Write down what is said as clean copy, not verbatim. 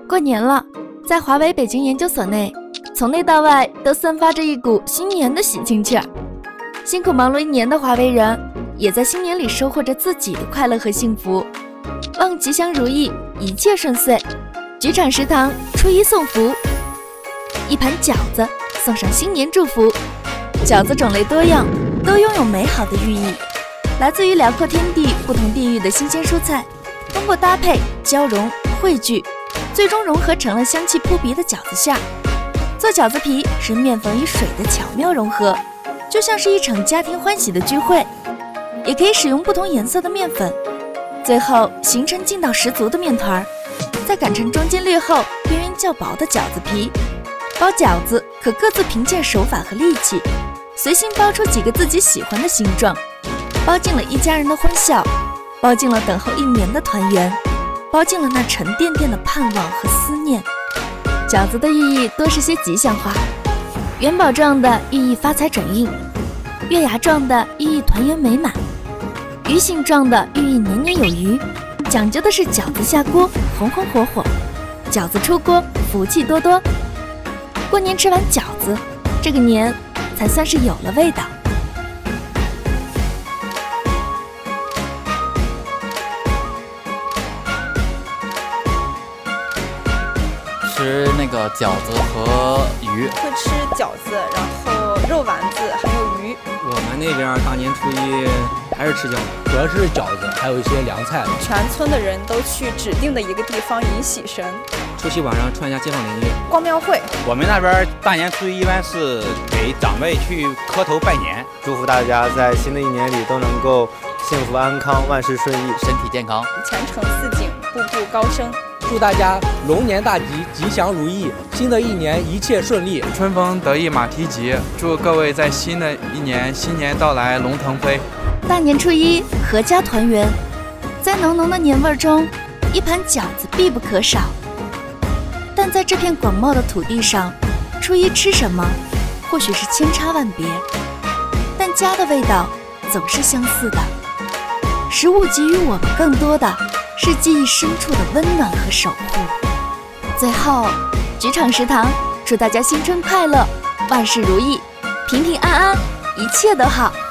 过年了，在华为北京研究所内，从内到外都散发着一股新年的喜庆气儿。辛苦忙碌一年的华为人，也在新年里收获着自己的快乐和幸福。望吉祥如意，一切顺遂。举场食堂初一送福，一盘饺子送上新年祝福。饺子种类多样，都拥有美好的寓意。来自于辽阔天地不同地域的新鲜蔬菜，通过搭配、交融、汇聚，最终融合成了香气扑鼻的饺子馅儿。做饺子皮是面粉与水的巧妙融合，就像是一场家庭欢喜的聚会。也可以使用不同颜色的面粉，最后形成劲道十足的面团，再擀成中间略厚、边缘较薄的饺子皮。包饺子可各自凭借手法和力气，随心包出几个自己喜欢的形状，包进了一家人的欢笑，包进了等候一年的团圆，包进了那沉甸甸的盼望和思念。饺子的寓意多是些吉祥话，元宝状的寓意发财转运，月牙状的寓意团圆美满，鱼形状的寓意年年有余。讲究的是饺子下锅红红火火，饺子出锅福气多多。过年吃完饺子，这个年才算是有了味道。 吃那个饺子和鱼， 会吃饺子，然后肉丸子还有鱼。 我们那边大年初一还是吃饺子， 主要是饺子，还有一些凉菜。 全村的人都去指定的一个地方迎喜神。 除夕晚上串一下街坊邻居。 逛庙会。 我们那边大年初一一般是给长辈去磕头拜年， 祝福大家在新的一年里都能够幸福安康，万事顺意， 身体健康， 前程似锦，步步高升。 祝大家龙年大吉，吉祥如意，新的一年一切顺利， 春风得意马蹄疾。祝各位在新的一年新年到来龙腾飞。 大年初一阖家团圆，在浓浓的年味中，一盘饺子必不可少。但在这片广袤的土地上，初一吃什么或许是千差万别，但家的味道总是相似的。食物给予我们更多的是记忆深处的温暖和守护。最后，举场食堂祝大家新春快乐，万事如意，平平安安，一切都好。